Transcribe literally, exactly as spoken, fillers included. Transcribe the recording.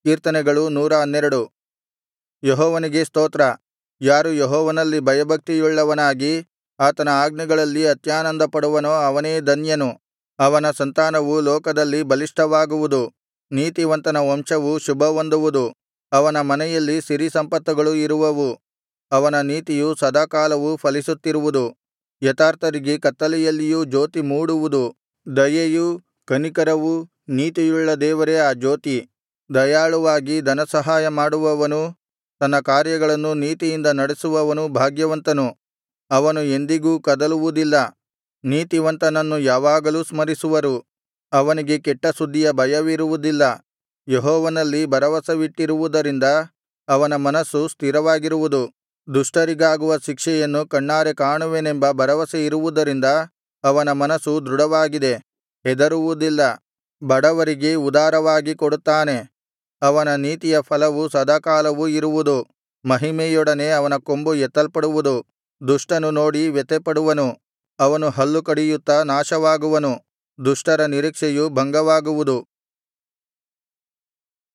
ಕೀರ್ತನೆಗಳು ನೂರ ಹನ್ನೆರಡು. ಯೆಹೋವನಿಗೆ ಸ್ತೋತ್ರ. ಯಾರು ಯೆಹೋವನಲ್ಲಿ ಭಯಭಕ್ತಿಯುಳ್ಳವನಾಗಿ ಆತನ ಆಜ್ಞೆಗಳಲ್ಲಿ ಅತ್ಯಾನಂದಪಡುವನೋ ಅವನೇ ಧನ್ಯನು. ಅವನ ಸಂತಾನವು ಲೋಕದಲ್ಲಿ ಬಲಿಷ್ಠವಾಗುವುದು, ನೀತಿವಂತನ ವಂಶವು ಶುಭಹೊಂದುವುದು. ಅವನ ಮನೆಯಲ್ಲಿ ಸಿರಿಸಂಪತ್ತುಗಳು ಇರುವವು, ಅವನ ನೀತಿಯು ಸದಾಕಾಲವೂ ಫಲಿಸುತ್ತಿರುವುದು. ಯಥಾರ್ಥರಿಗೆ ಕತ್ತಲೆಯಲ್ಲಿಯೂ ಜ್ಯೋತಿ ಮೂಡುವುದು. ದಯೆಯೂ ಕನಿಕರವೂ ನೀತಿಯುಳ್ಳ ದೇವರೇ ಆ ಜ್ಯೋತಿ. ದಯಾಳುವಾಗಿ ಧನಸಹಾಯ ಮಾಡುವವನೂ ತನ್ನ ಕಾರ್ಯಗಳನ್ನು ನೀತಿಯಿಂದ ನಡೆಸುವವನೂ ಭಾಗ್ಯವಂತನು. ಅವನು ಎಂದಿಗೂ ಕದಲುವುದಿಲ್ಲ. ನೀತಿವಂತನನ್ನು ಯಾವಾಗಲೂ ಸ್ಮರಿಸುವರು, ಅವನಿಗೆ ಕೆಟ್ಟ ಸುದ್ದಿಯ ಭಯವಿರುವುದಿಲ್ಲ. ಯೆಹೋವನಲ್ಲಿ ಭರವಸವಿಟ್ಟಿರುವುದರಿಂದ ಅವನ ಮನಸ್ಸು ಸ್ಥಿರವಾಗಿರುವುದು. ದುಷ್ಟರಿಗಾಗುವ ಶಿಕ್ಷೆಯನ್ನು ಕಣ್ಣಾರೆ ಕಾಣುವೆನೆಂಬ ಭರವಸೆಯಿರುವುದರಿಂದ ಅವನ ಮನಸ್ಸು ದೃಢವಾಗಿದೆ, ಹೆದರುವುದಿಲ್ಲ. ಬಡವರಿಗೆ ಉದಾರವಾಗಿ ಕೊಡುತ್ತಾನೆ, ಅವನ ನೀತಿಯ ಫಲವು ಸದಾಕಾಲವೂ ಇರುವುದು. ಮಹಿಮೆಯೊಡನೆ ಅವನ ಕೊಂಬು ಎತ್ತಲ್ಪಡುವುದು. ದುಷ್ಟನು ನೋಡಿ ವ್ಯಥೆಪಡುವನು, ಅವನು ಹಲ್ಲು ಕಡಿಯುತ್ತಾ ನಾಶವಾಗುವನು. ದುಷ್ಟರ ನಿರೀಕ್ಷೆಯು ಭಂಗವಾಗುವುದು.